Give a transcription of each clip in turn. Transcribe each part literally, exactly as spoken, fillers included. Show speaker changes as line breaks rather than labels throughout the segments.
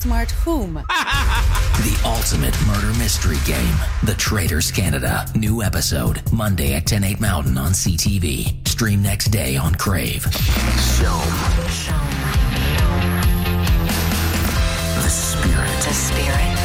outsmart whom?
The ultimate murder mystery game, The Traitors Canada. New episode, Monday at ten, eight Mountain on C T V. Stream next day on Crave. Shome.
Shome.
The spirit.
The spirit.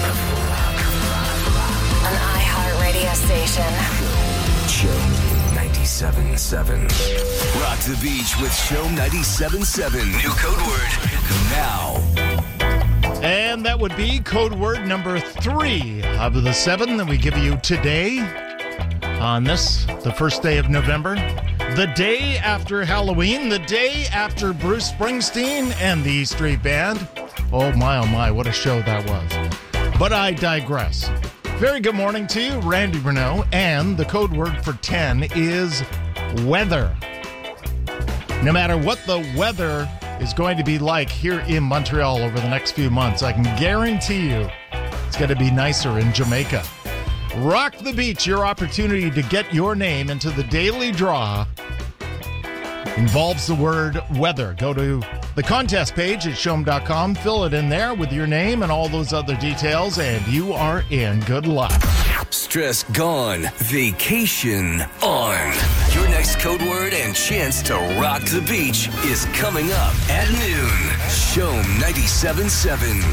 An iHeartRadio station.
Shome ninety-seven point seven.
Rock the beach with Shome ninety-seven point seven. New code word now.
And that would be code word number three of the seven that we give you today on this, the first day of November, the day after Halloween, the day after Bruce Springsteen and the E Street Band. Oh my, oh my, what a show that was. But I digress. Very good morning to you, Randy Bruneau, and the code word for ten is weather. No matter what the weather is going to be like here in Montreal over the next few months, I can guarantee you it's going to be nicer in Jamaica. Rock the Beach, your opportunity to get your name into the daily draw involves the word weather. Go to the contest page at shome dot com, fill it in there with your name and all those other details, and you are in. Good luck.
Stress gone. Vacation on. Your next code word and chance to rock the beach is coming up at noon. Shome ninety-seven point seven.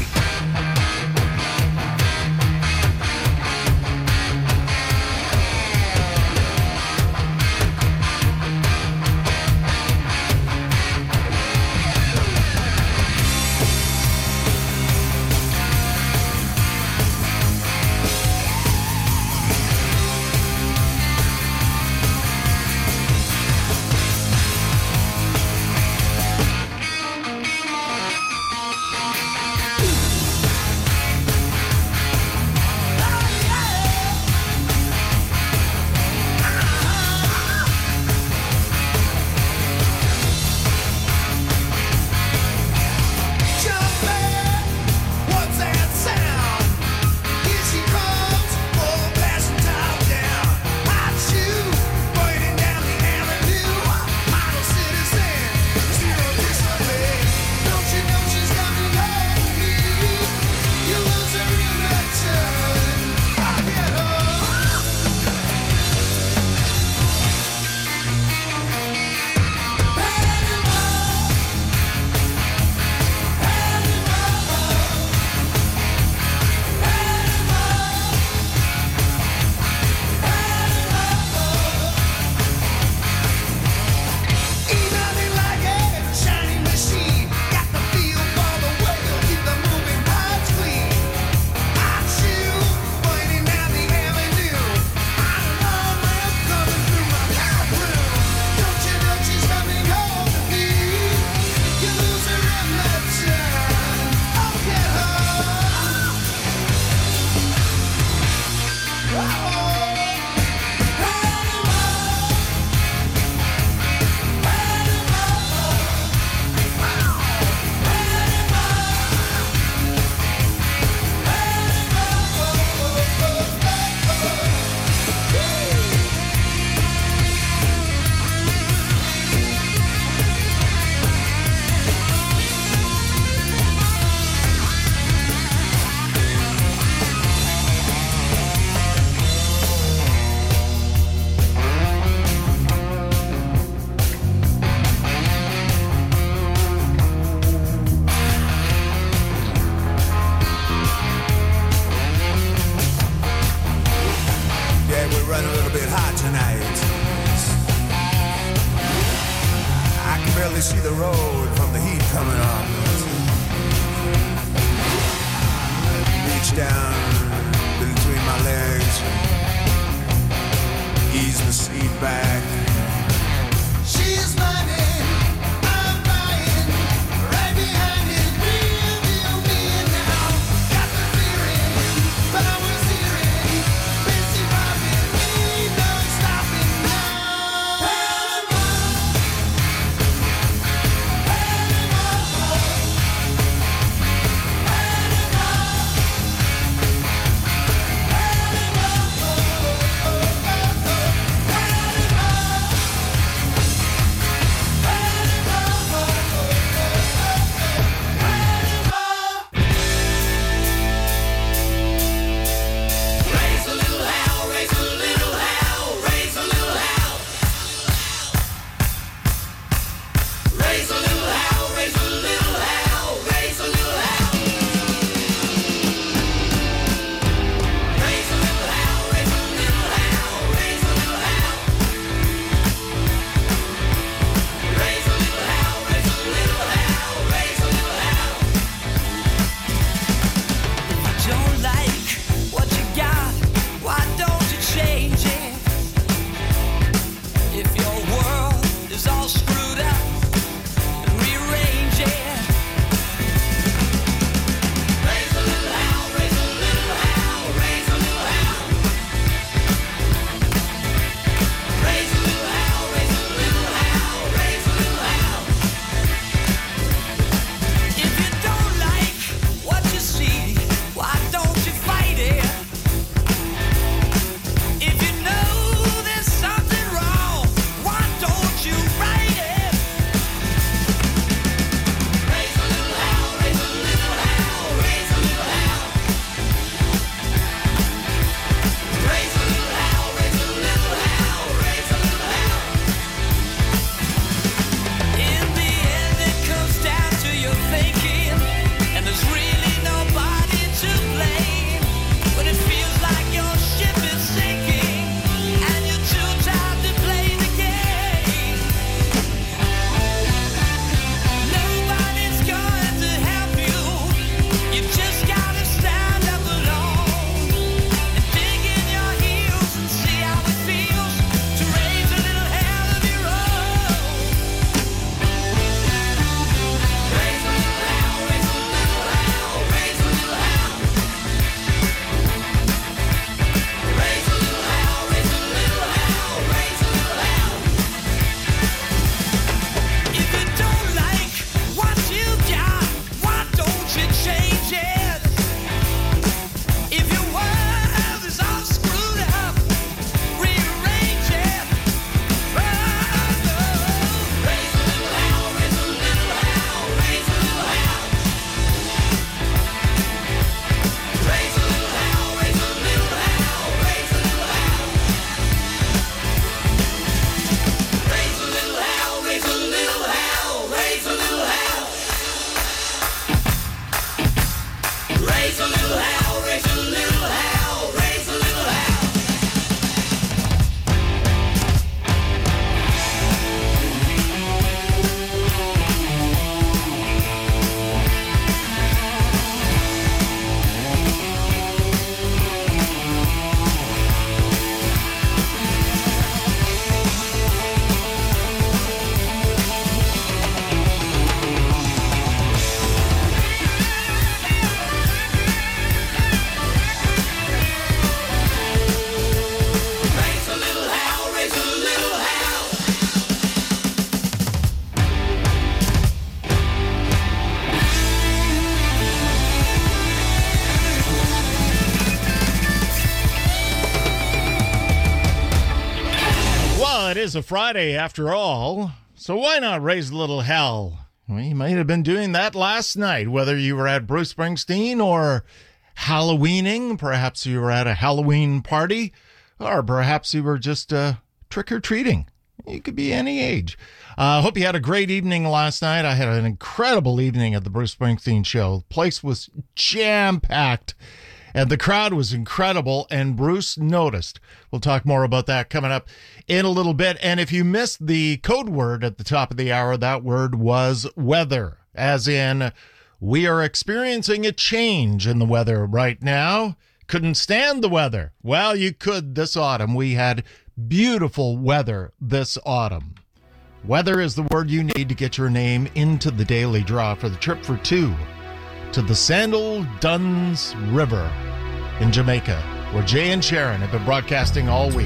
is a Friday after all, so why not raise a little hell? Well, you might have been doing that last night, whether you were at Bruce Springsteen or Halloweening. Perhaps you were at a Halloween party, or perhaps you were just uh, trick-or-treating. You could be any age. I uh, hope you had a great evening last night. I had an incredible evening at the Bruce Springsteen show. The place was jam-packed, and the crowd was incredible, and Bruce noticed. We'll talk more about that coming up in a little bit. And if you missed the code word at the top of the hour, that word was weather, as in we are experiencing a change in the weather right now. Couldn't stand the weather. Well, you could this autumn. We had beautiful weather this autumn. Weather is the word you need to get your name into the daily draw for the trip for two to the Sandal Duns River in Jamaica, where Jay and Sharon have been broadcasting all week.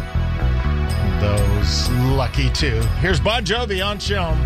Those lucky two. Here's Bon Jovi on Shom.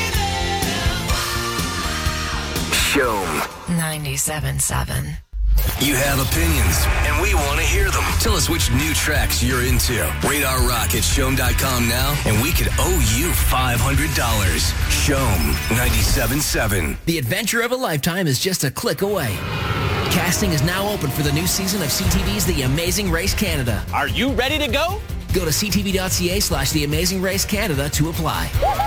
ninety-seven point seven.
You have opinions, and we want to hear them. Tell us which new tracks you're into. Radar Rock at Shome dot com now, and we could owe you five hundred dollars. Shome ninety-seven point seven.
The adventure of a lifetime is just a click away. Casting is now open for the new season of C T V's The Amazing Race Canada.
Are you ready to go?
Go to c t v dot c a slash The Amazing Race Canada to apply.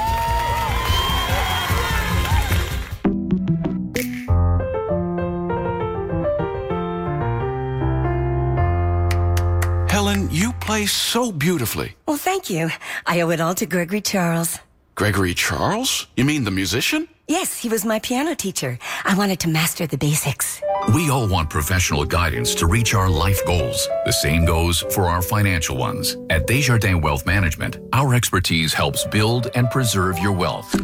Helen, you play so beautifully.
Well, thank you. I owe it all to Gregory Charles.
Gregory Charles? You mean the musician?
Yes, he was my piano teacher. I wanted to master the basics.
We all want professional guidance to reach our life goals. The same goes for our financial ones. At Desjardins Wealth Management, our expertise helps build and preserve your wealth.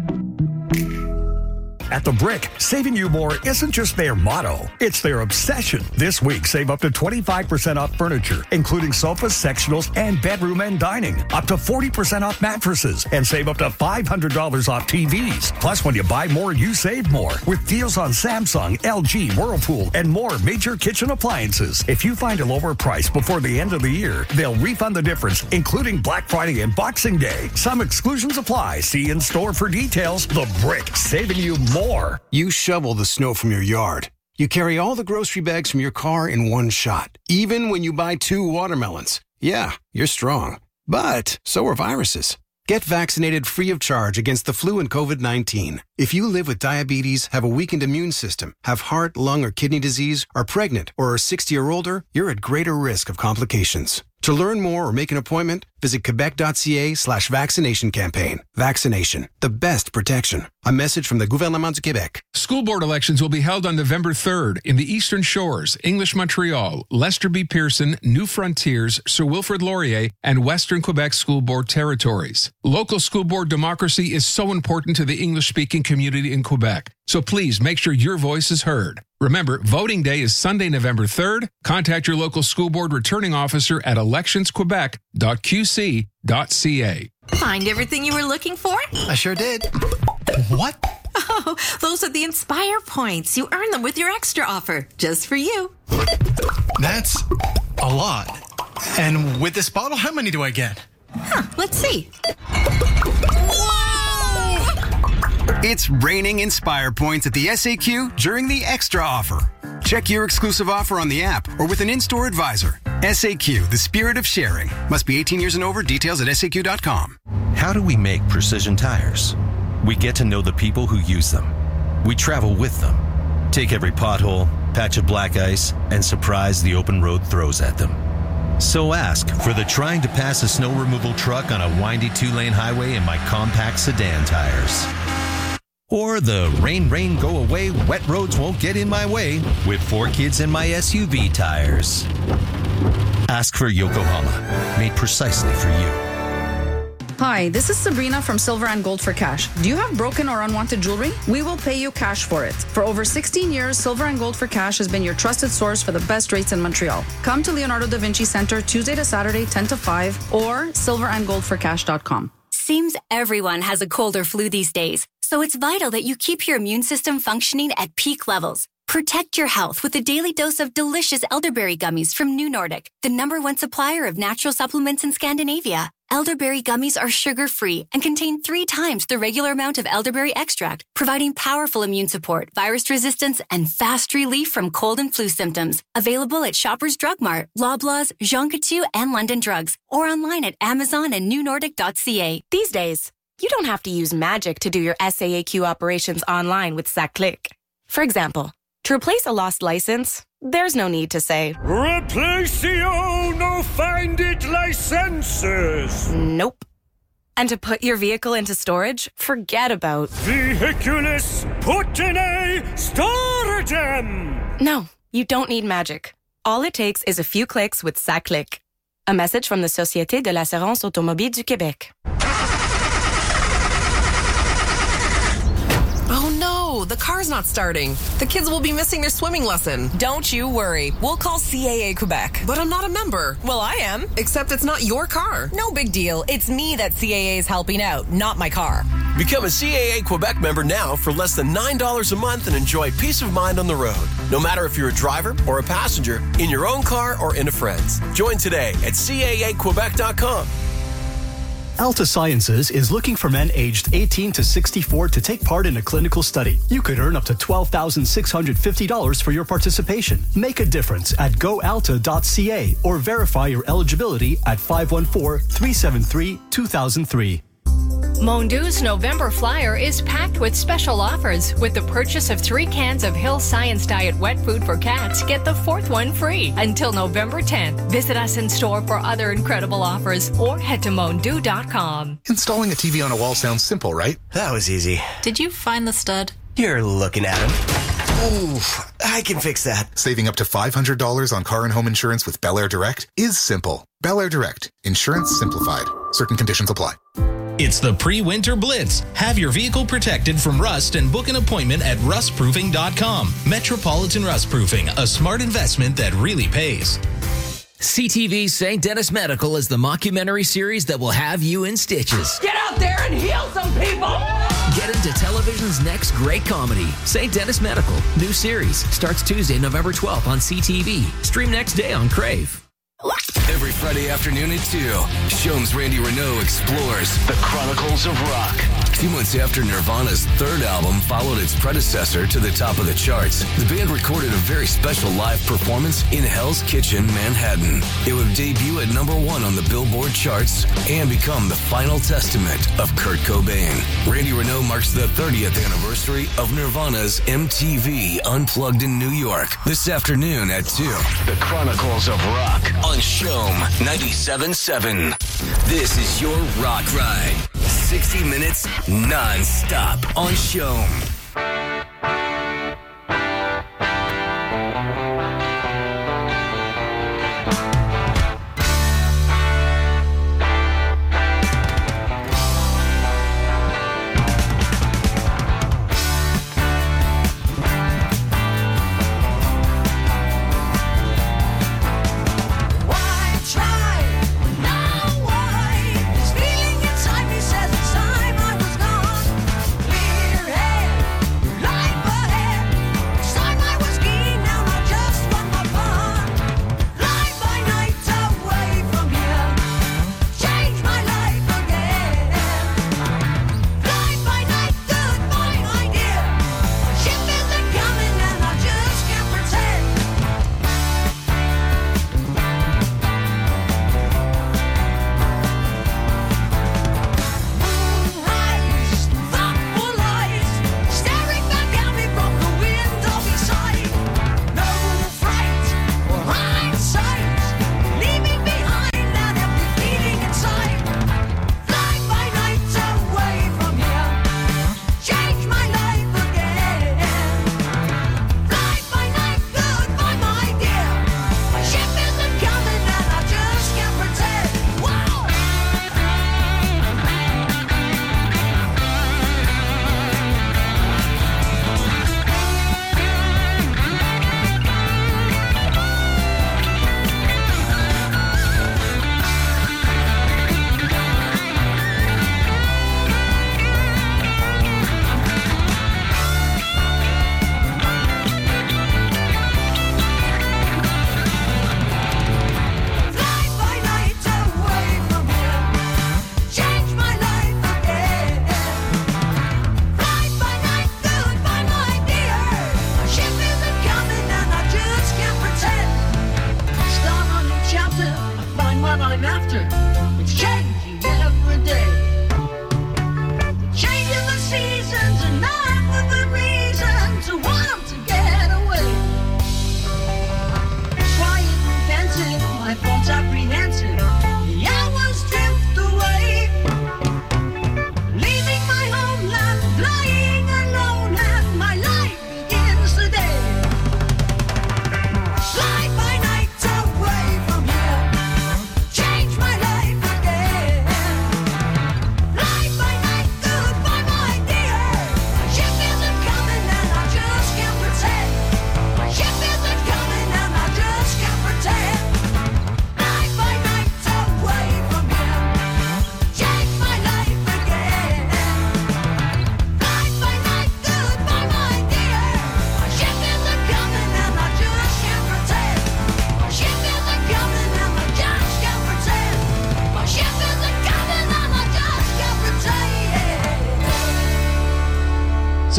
At The Brick, saving you more isn't just their motto, it's their obsession. This week, save up to twenty-five percent off furniture, including sofas, sectionals, and bedroom and dining. Up to forty percent off mattresses, and save up to five hundred dollars off T Vs. Plus, when you buy more, you save more. With deals on Samsung, L G, Whirlpool, and more major kitchen appliances. If you find a lower price before the end of the year, they'll refund the difference, including Black Friday and Boxing Day. Some exclusions apply. See in store for details. The Brick, saving you more. More.
You shovel the snow from your yard. You carry all the grocery bags from your car in one shot, even when you buy two watermelons. Yeah, you're strong. But so are viruses. Get vaccinated free of charge against the flu and covid nineteen. If you live with diabetes, have a weakened immune system, have heart, lung, or kidney disease, are pregnant, or are sixty or older, you're at greater risk of complications. To learn more or make an appointment, visit quebec dot c a slash vaccination campaign. Vaccination, the best protection. A message from the Gouvernement du Québec.
School board elections will be held on November third in the Eastern Shores, English Montreal, Lester B. Pearson, New Frontiers, Sir Wilfrid Laurier, and Western Quebec school board territories. Local school board democracy is so important to the English-speaking community in Quebec. So please make sure your voice is heard. Remember, voting day is Sunday, November third. Contact your local school board returning officer at elections quebec dot q c dot c a.
Find everything you were looking for?
I sure did. What?
Oh, those are the Inspire points. You earn them with your extra offer, just for you.
That's a lot. And with this bottle, how many do I get?
Huh, let's see.
It's raining Inspire points at the S A Q during the Extra offer. Check your exclusive offer on the app or with an in-store advisor. S A Q, the spirit of sharing. Must be eighteen years and over. Details at S A Q dot com.
How do we make precision tires? We get to know the people who use them. We travel with them. Take every pothole, patch of black ice, and surprise the open road throws at them. So ask for the trying to pass a snow removal truck on a windy two-lane highway in my compact sedan tires. Or the rain, rain, go away, wet roads won't get in my way with four kids in my S U V tires. Ask for Yokohama, made precisely for you.
Hi, this is Sabrina from Silver and Gold for Cash. Do you have broken or unwanted jewelry? We will pay you cash for it. For over sixteen years, Silver and Gold for Cash has been your trusted source for the best rates in Montreal. Come to Leonardo da Vinci Center Tuesday to Saturday, ten to five, or silver and gold for cash dot com.
Seems everyone has a cold or flu these days, so it's vital that you keep your immune system functioning at peak levels. Protect your health with a daily dose of delicious elderberry gummies from New Nordic, the number one supplier of natural supplements in Scandinavia. Elderberry gummies are sugar-free and contain three times the regular amount of elderberry extract, providing powerful immune support, virus resistance, and fast relief from cold and flu symptoms. Available at Shoppers Drug Mart, Loblaws, Jean Coutu, and London Drugs, or online at Amazon and new nordic dot c a.
These days, you don't have to use magic to do your S A A Q operations online with SACLIC. For example, to replace a lost license, there's no need to say,
Replacio no find it licenses.
Nope. And to put your vehicle into storage, forget about
Vehiculus put in a stratagem.
No, you don't need magic. All it takes is a few clicks with SACLIC. A message from the Société de l'Assurance Automobile du Québec.
Oh no!
No, the car's not starting. The kids will be missing their swimming lesson.
Don't you worry. We'll call C A A Quebec.
But I'm not a member.
Well, I am.
Except it's not your car.
No big deal. It's me that C A A is helping out, not my car.
Become a C A A Quebec member now for less than nine dollars a month and enjoy peace of mind on the road. No matter if you're a driver or a passenger, in your own car or in a friend's. Join today at C A A Quebec dot com.
Alta Sciences is looking for men aged eighteen to sixty-four to take part in a clinical study. You could earn up to twelve thousand six hundred fifty dollars for your participation. Make a difference at go alta dot c a or verify your eligibility at five one four, three seven three, two thousand three.
Mondu's November Flyer is packed with special offers. With the purchase of three cans of Hill Science Diet wet food for cats, get the fourth one free until November tenth. Visit us in store for other incredible offers or head to mondu dot com.
Installing a T V on a wall sounds simple, right?
That was easy.
Did you find the stud?
You're looking at him. Ooh, I can fix that.
Saving up to five hundred dollars on car and home insurance with Bel Air Direct is simple. Bel Air Direct. Insurance simplified. Certain conditions apply.
It's the pre-winter blitz. Have your vehicle protected from rust and book an appointment at rust proofing dot com. Metropolitan Rust Proofing, a smart investment that really pays.
C T V's Saint Dennis Medical is the mockumentary series that will have you in stitches.
Get out there and heal some people!
Get into television's next great comedy, Saint Dennis Medical. New series starts Tuesday, November twelfth on C T V. Stream next day on Crave.
Every Friday afternoon at two, Shome's Randy Renault explores the Chronicles of Rock. Two months after Nirvana's third album followed its predecessor to the top of the charts, the band recorded a very special live performance in Hell's Kitchen, Manhattan. It would debut at number one on the Billboard charts and become the final testament of Kurt Cobain. Randy Renault marks the thirtieth anniversary of Nirvana's M T V Unplugged in New York this afternoon at two. The Chronicles of Rock on Shome ninety-seven point seven. This is your Rock Ride. sixty minutes non-stop on Shome.
Feeling inside me says it's time I was gone. Clear head.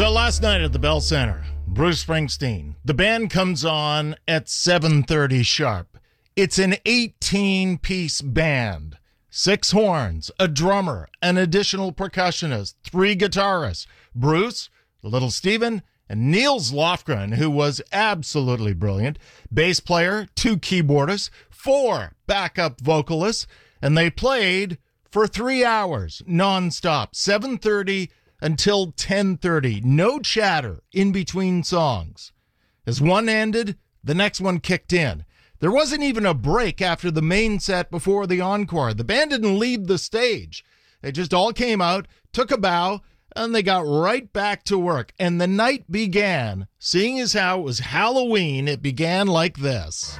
So last night at the Bell Center, Bruce Springsteen, the band comes on at seven thirty sharp. It's an eighteen-piece band. Six horns, a drummer, an additional percussionist, three guitarists, Bruce, Little Steven, and Niels Lofgren, who was absolutely brilliant, bass player, two keyboardists, four backup vocalists, and they played for three hours nonstop, seven thirty until ten thirty. No chatter in between songs. As one ended, the next one kicked in. There wasn't even a break after the main set before the encore. The band didn't leave the stage. They just all came out, took a bow, and they got right back to work. And the night began, seeing as how it was Halloween, it began like this.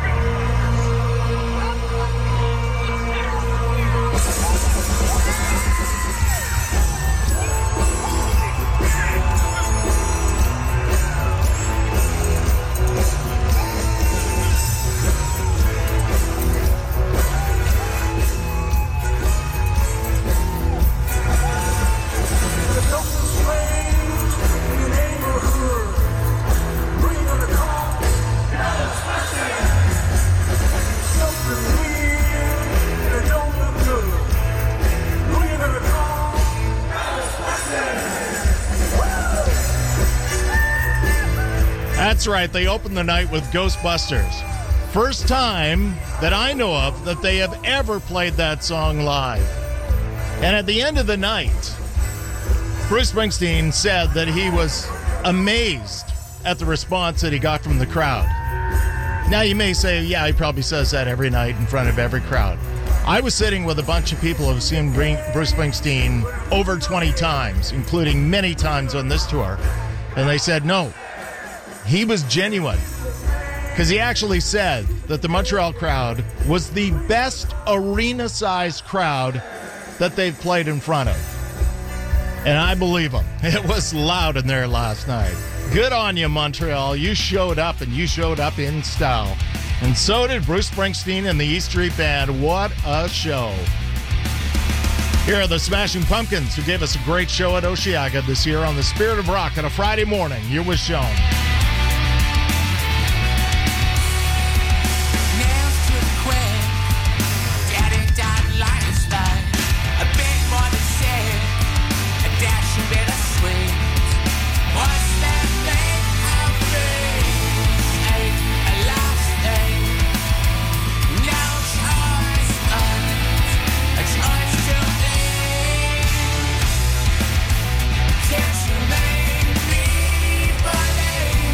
That's right, they opened the night with Ghostbusters. First time that I know of that they have ever played that song live. And at the end of the night, Bruce Springsteen said that he was amazed at the response that he got from the crowd. Now you may say, yeah, he probably says that every night in front of every crowd. I was sitting with a bunch of people who've seen Bruce Springsteen over twenty times, including many times on this tour. And they said, no, he was genuine. Because he actually said that the Montreal crowd was the best arena-sized crowd that they've played in front of. And I believe him. It was loud in there last night. Good on you, Montreal. You showed up, and you showed up in style. And so did Bruce Springsteen and the E Street Band. What a show. Here are the Smashing Pumpkins, who gave us a great show at Osheaga this year on the Spirit of Rock on a Friday morning. Here was shown.
Can't you make me believe?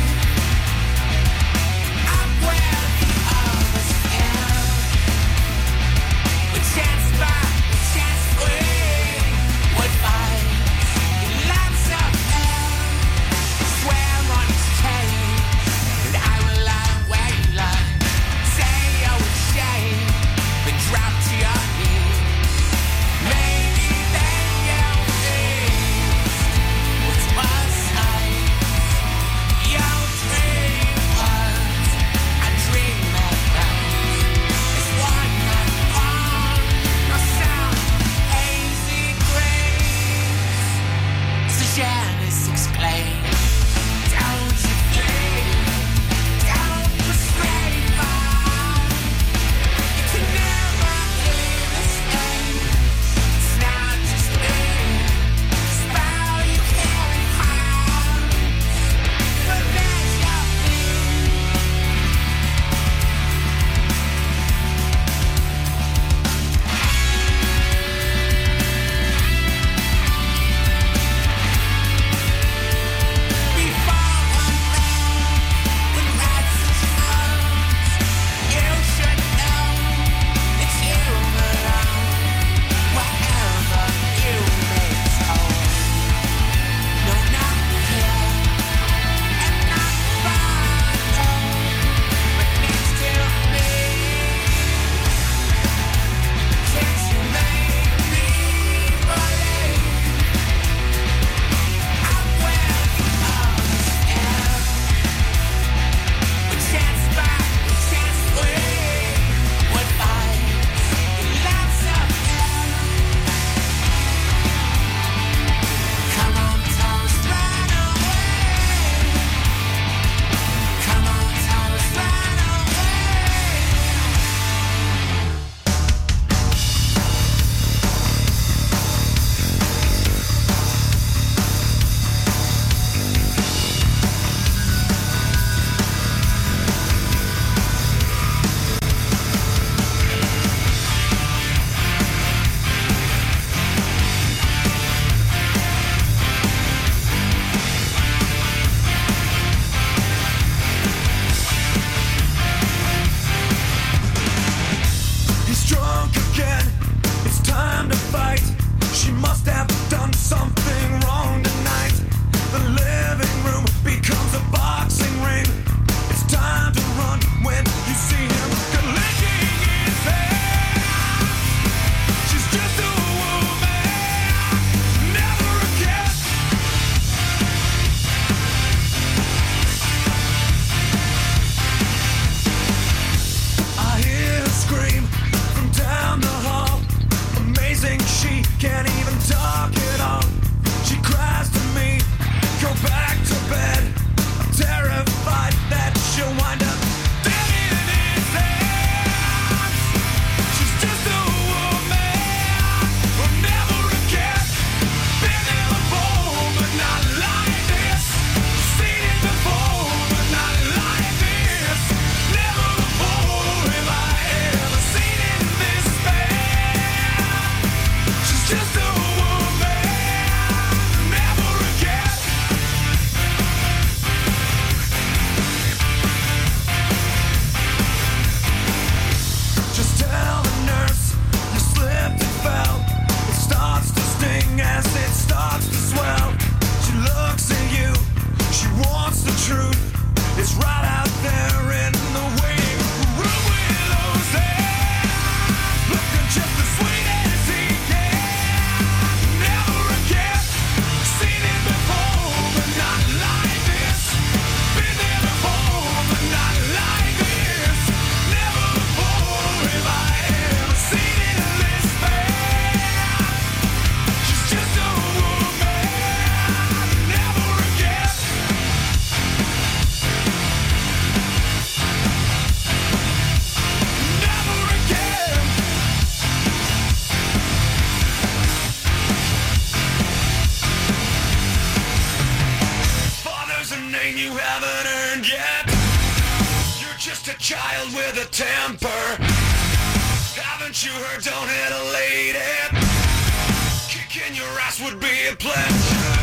a child with a temper. Haven't you heard, don't hit a lady. Kicking your ass would be a pleasure.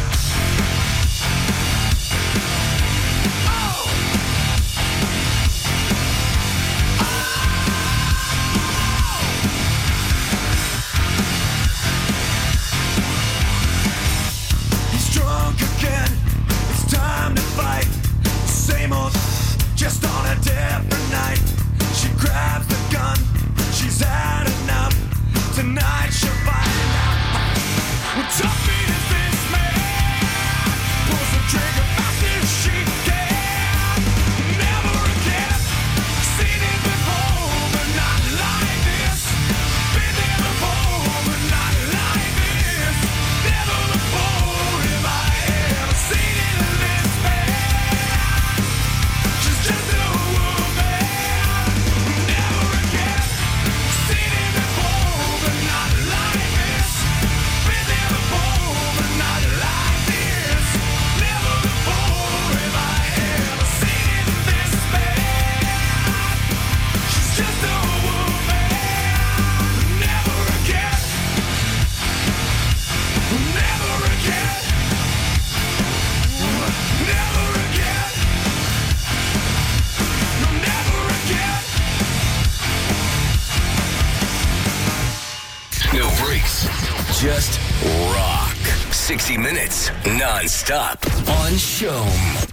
Oh! Oh! He's drunk again. It's time to fight. Same old, just on a different night. She grabs the gun. She's had enough. Tonight she'll find out. What tough meat is this man? Pulls the trigger fast as she can. Never again. Seen it before, but not like this. Been there before, but not like this. Never before have I ever seen it in this man. She's just a woman. Never again. Seen it before, but not like this. Been there before, but not like this. Never before have I ever seen it in this man. She's just a woman. Never again. Never again. Never again. No, never again.
No breaks. Just rock. sixty minutes non-stop on Shome.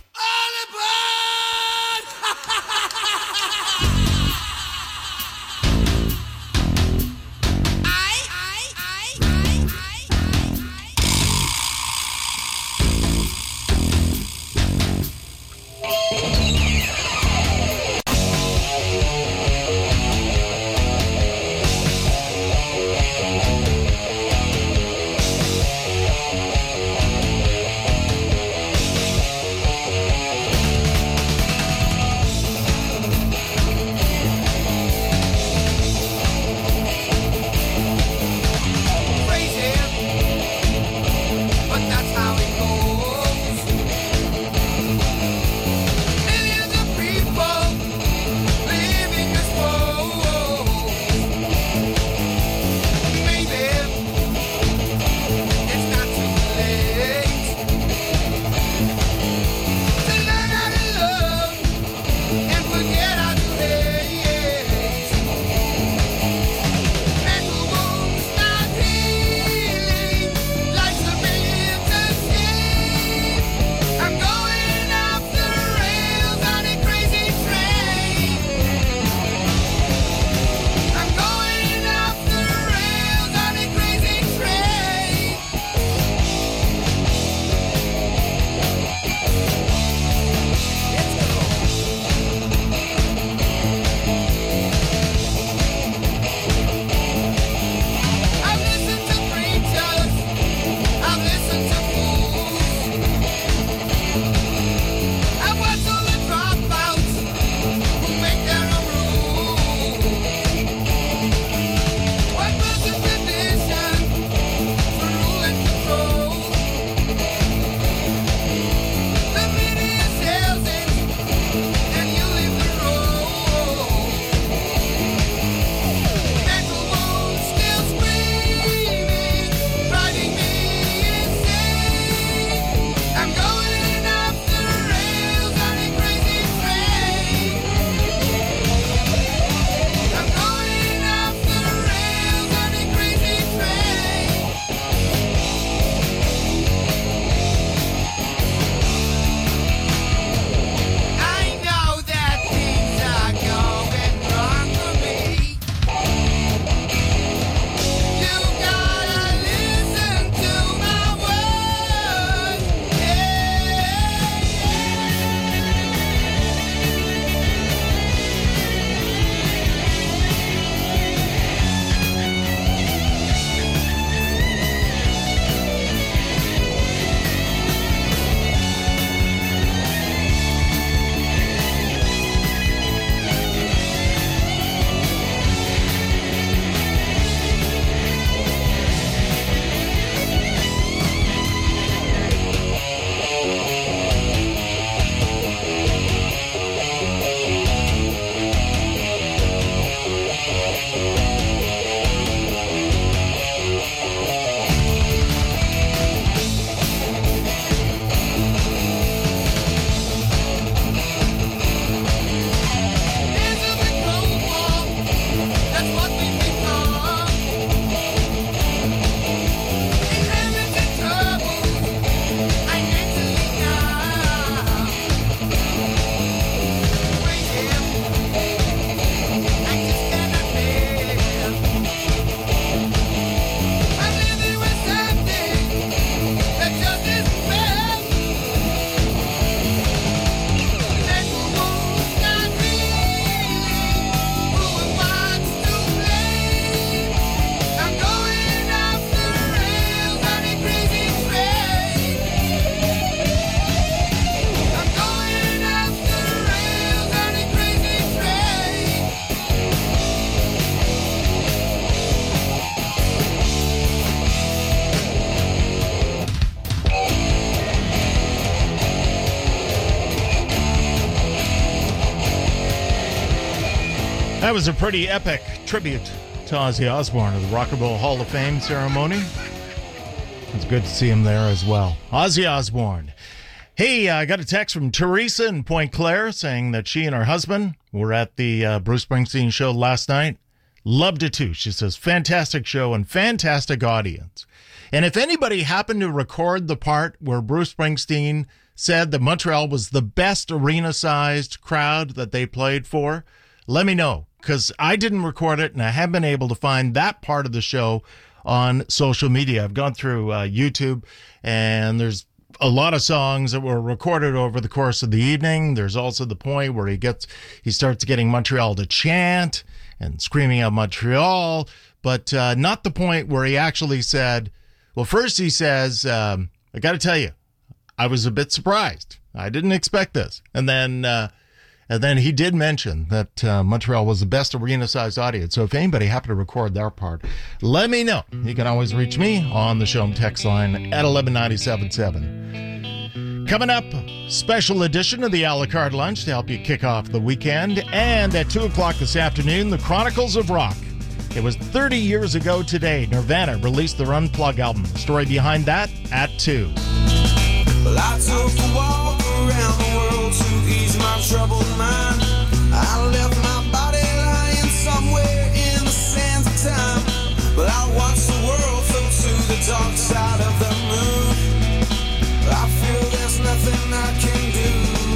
That was a pretty epic tribute to Ozzy Osbourne at the Rock and Roll Hall of Fame ceremony. It's good to see him there as well. Ozzy Osbourne. Hey, I got a text from Teresa in Point Claire saying that she and her husband were at the uh, Bruce Springsteen show last night. Loved it too. She says, fantastic show and fantastic audience. And if anybody happened to record the part where Bruce Springsteen said that Montreal was the best arena-sized crowd that they played for, let me know, because I didn't record it and I haven't been able to find that part of the show on social media. I've gone through uh, YouTube, and there's a lot of songs that were recorded over the course of the evening. There's also the point where he gets, he starts getting Montreal to chant and screaming out Montreal, but uh, not the point where he actually said, well, first he says, um, I got to tell you, I was a bit surprised. I didn't expect this. And then, uh, and then he did mention that uh, Montreal was the best arena-sized audience. So if anybody happened to record their part, let me know. You can always reach me on the show text line at eleven ninety-seven seven. Coming up, special edition of the a la carte lunch to help you kick off the weekend. And at two o'clock this afternoon, the Chronicles of Rock. It was thirty years ago today, Nirvana released their Unplugged album. The story behind that at two.
Well, I took a walk around the world to ease my troubled mind. I left my body lying somewhere in the sands of time. But I watched the world float to the dark side of the moon. I feel there's nothing I can do.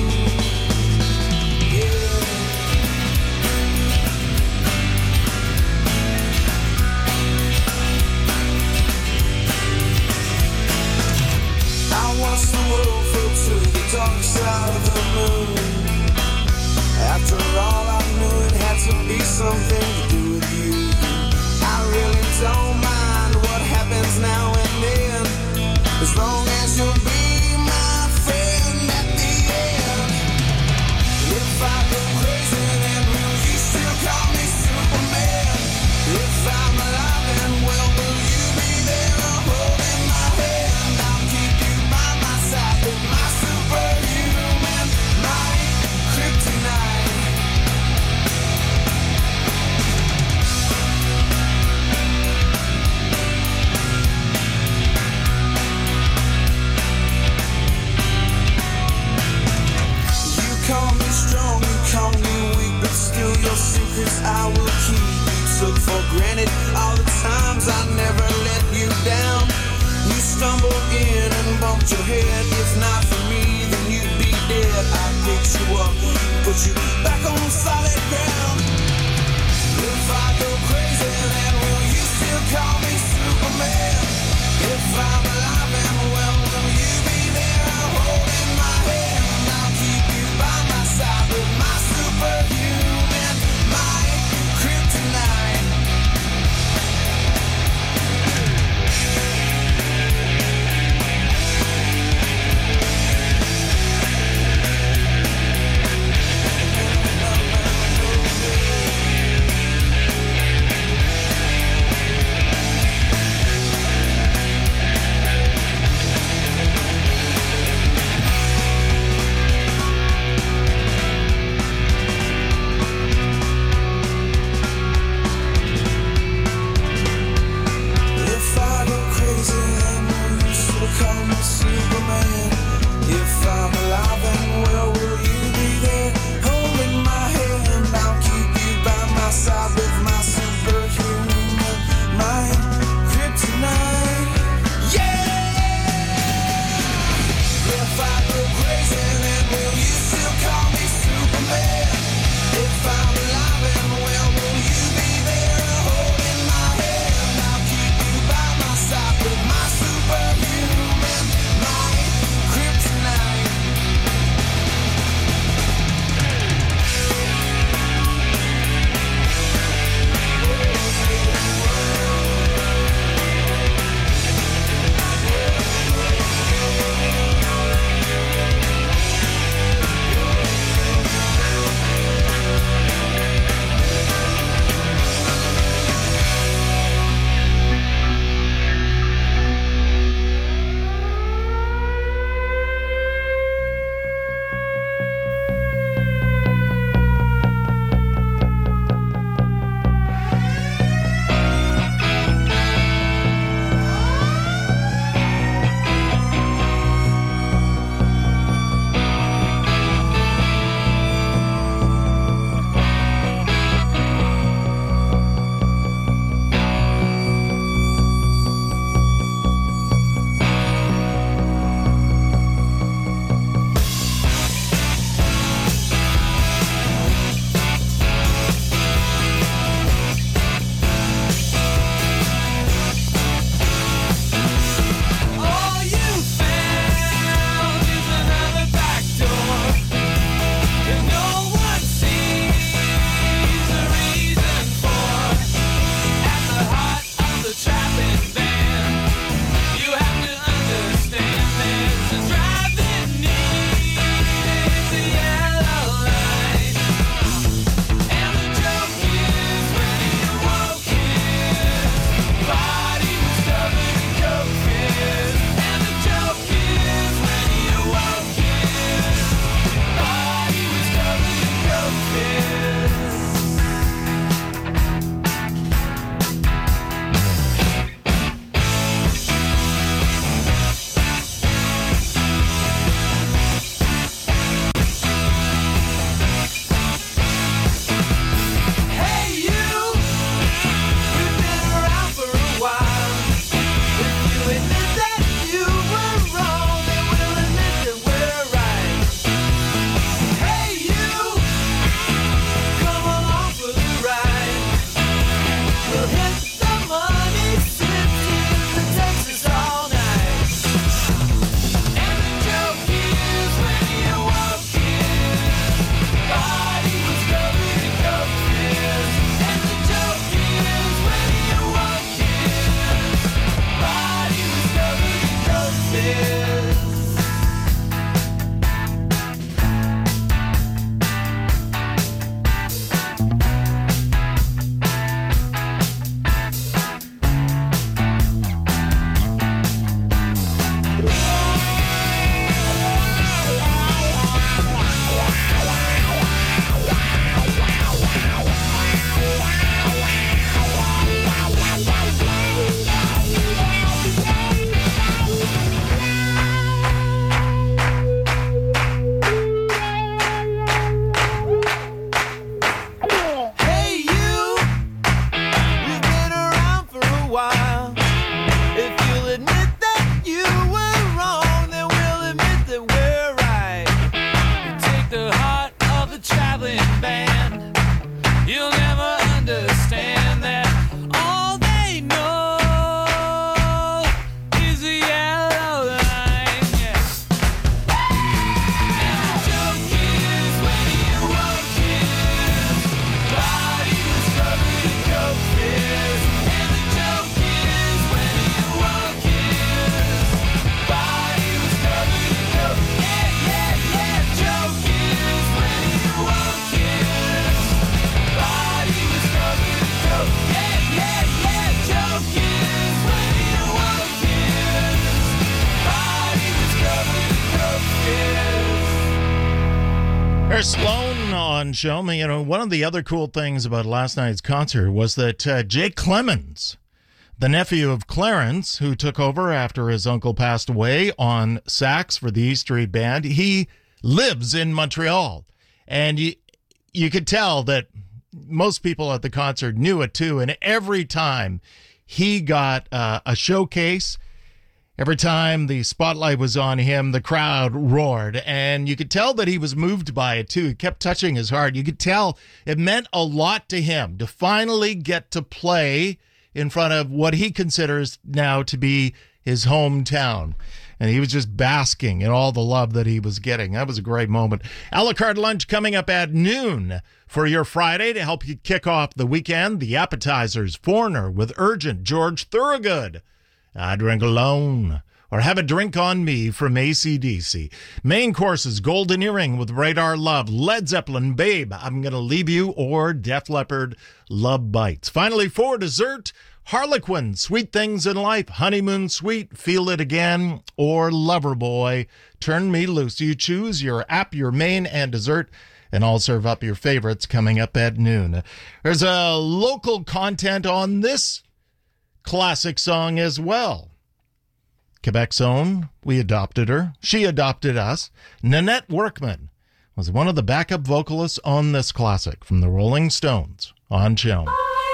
Yeah. I watched the world float to the dark side of the moon. After all, I knew it had to be something to do with you. I really don't mind what happens now and then, as long as you'll be my friend at the end. If I go crazy, then will you still call me Superman? If I'm alive and well, will you be there holding my hand? I'll keep you by my side with my superhuman might, kryptonite. Call me strong, you call me weak, but still your secrets I will keep. You took for granted all the times I never let you down. You stumbled in and bumped your head. If not for me, then you'd be dead. I picked you up, put you back on solid ground. If I go crazy, then will you still call me Superman? If I'm alive and well, will you be there holding my hand? I'll keep you by my side with my superhuman might, kryptonite.
There's Sloan on Show Me. You know, one of the other cool things about last night's concert was that uh, Jake Clemens, the nephew of Clarence, who took over after his uncle passed away on sax for the E Street Band, he lives in Montreal. And you, you could tell that most people at the concert knew it too. And every time he got uh, a showcase, every time the spotlight was on him, the crowd roared. And you could tell that he was moved by it too. It kept touching his heart. You could tell it meant a lot to him to finally get to play in front of what he considers now to be his hometown. And he was just basking in all the love that he was getting. That was a great moment. A la carte lunch coming up at noon for your Friday to help you kick off the weekend. The appetizers, Foreigner with Urgent, George Thorogood, I Drink Alone, or Have a Drink on Me from A C D C. Main courses, Golden Earring with Radar Love, Led Zeppelin, Babe, I'm Gonna Leave You, or Def Leppard, Love Bites. Finally, for dessert, Harlequin, Sweet Things in Life, Honeymoon Suite, Feel It Again, or Loverboy, Turn Me Loose. You choose your app, your main, and dessert, and I'll serve up your favorites coming up at noon. There's a local content on this classic song as well. Quebec's own, we adopted her. She adopted us. Nanette Workman was one of the backup vocalists on this classic from the Rolling Stones on Chum.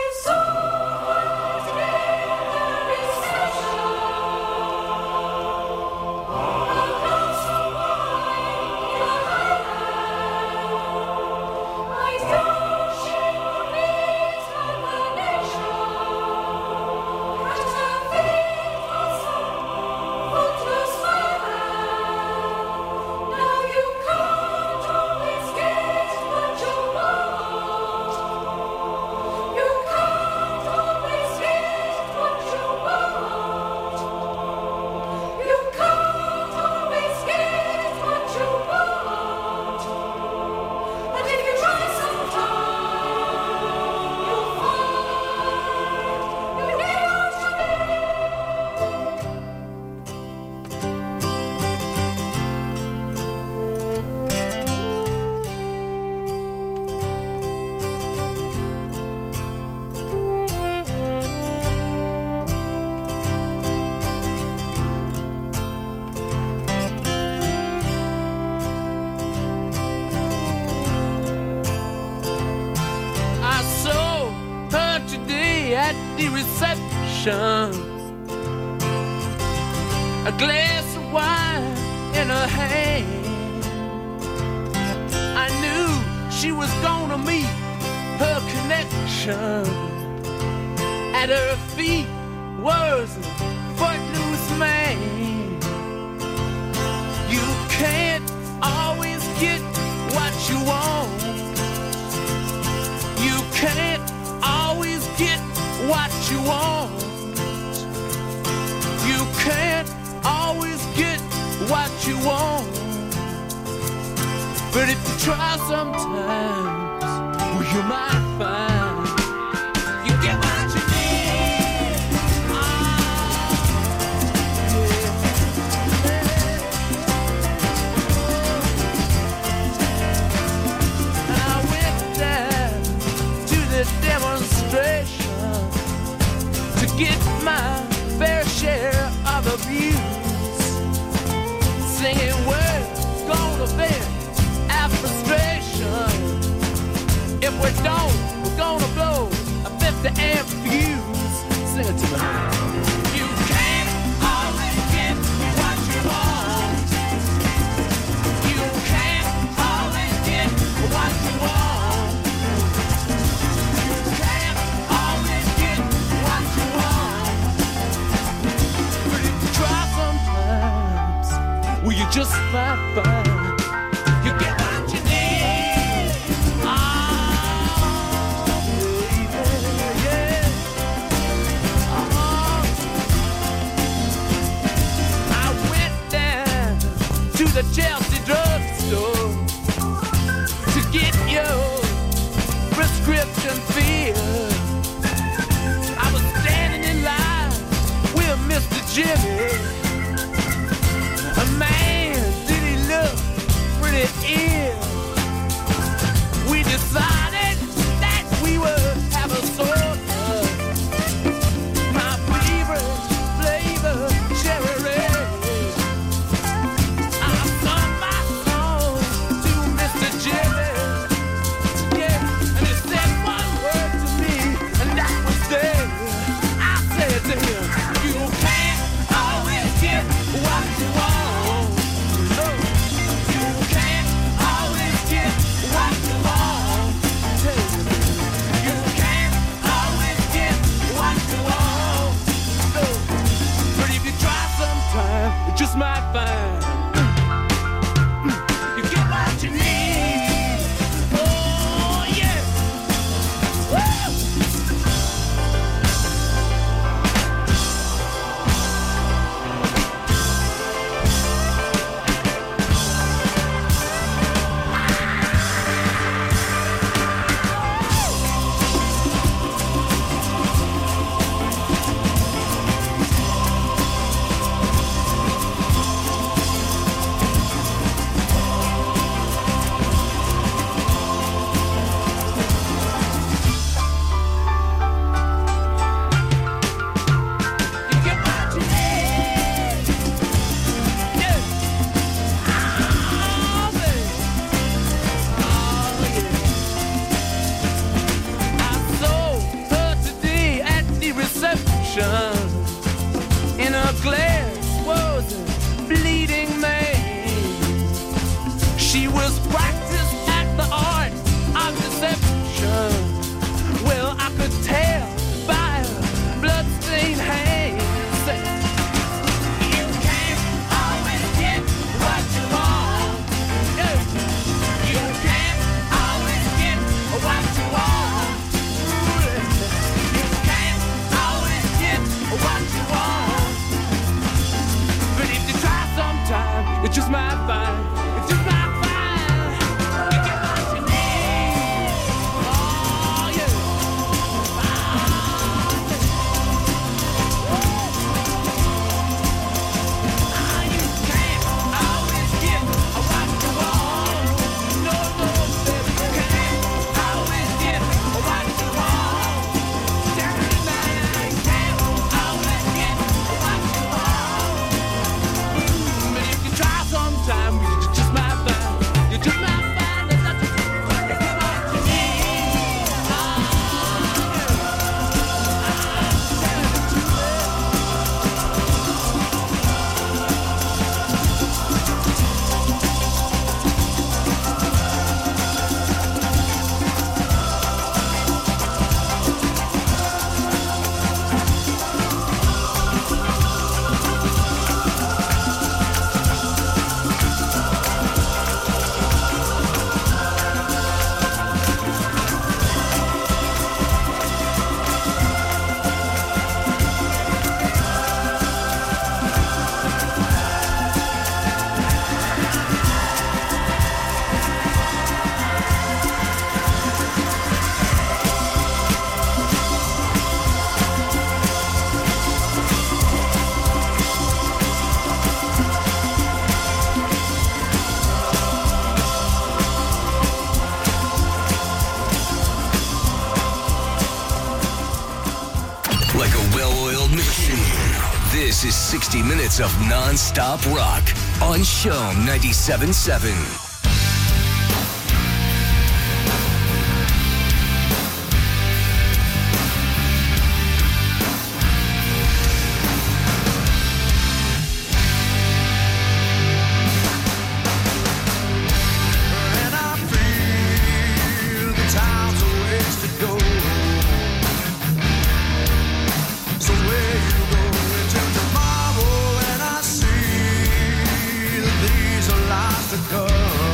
A glass of wine in her hand. I knew she was gonna meet her connection. At her feet was a footloose man. You can't always get what you want. You can't always get what you want. You can't always get what you want. But if you try sometimes, well, you might find you get what you need. I went down to the demonstration to get my fair share of abuse, singing we're gonna vent our frustration. If we don't, we're gonna blow a fifty amp fuse. Sing it to me. You can't always get what you want. You can't always get what you want. You can't always get what you want. But if you try sometimes, well, you just might find you get what you need. Oh, baby, yeah. Oh. I went down to the Chelsea drugstore to get your prescription filled. I was standing in line with Mister Jimmy. A man, did he look pretty ill? might find you get what you need. Oh yeah. Woo! In her glass was a bleeding man. She was practiced at the art of deception. Well, I could tell by her bloodstained hands. You can't always get what you want. You can't always get what you want. You can't always get what you want. But if you try sometime, you just might find, you just might find, you get what you need. Oh yeah. Ah, you can't always get what you want. No, no, baby, you can't always get what you want. Tell me now, you can't always get what you want. But if you try sometime, you just might find, you just might find that that's what you need.
Like a well-oiled machine, this is sixty minutes of non-stop rock on Show ninety-seven point seven.
And I feel the time's a ways to go. So where you go into tomorrow, and I see that these are lies to come.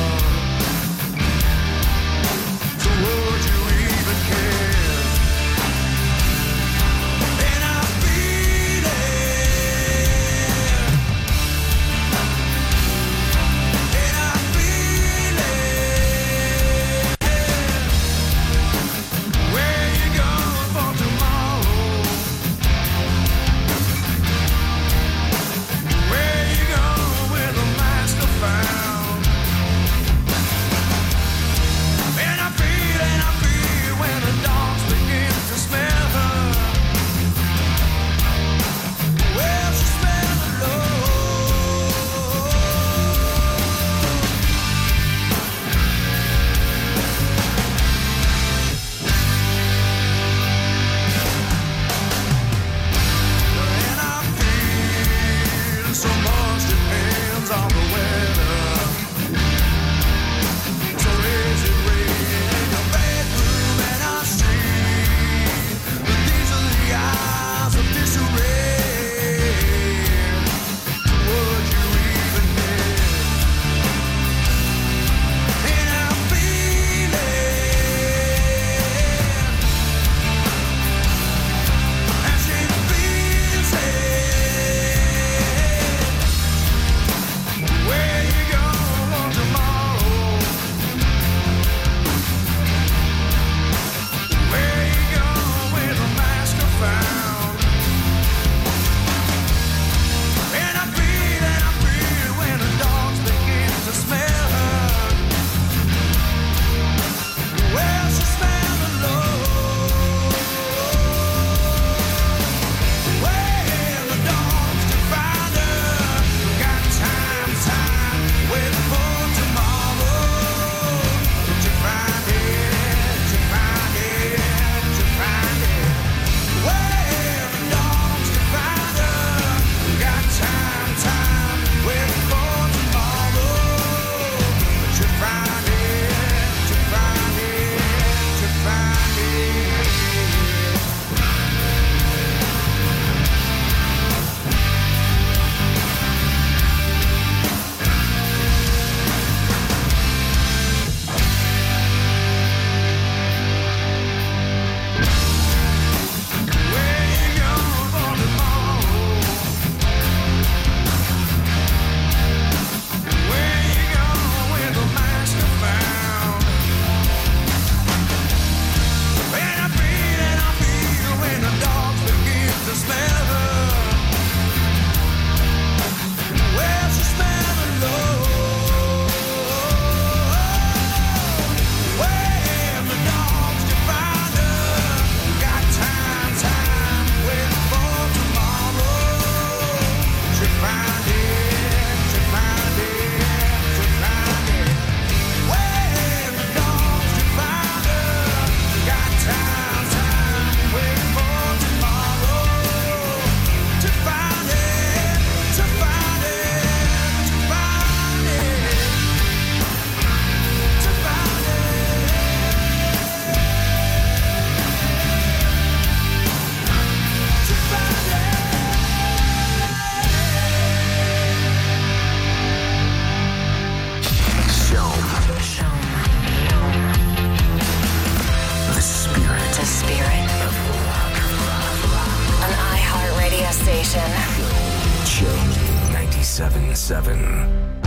seven.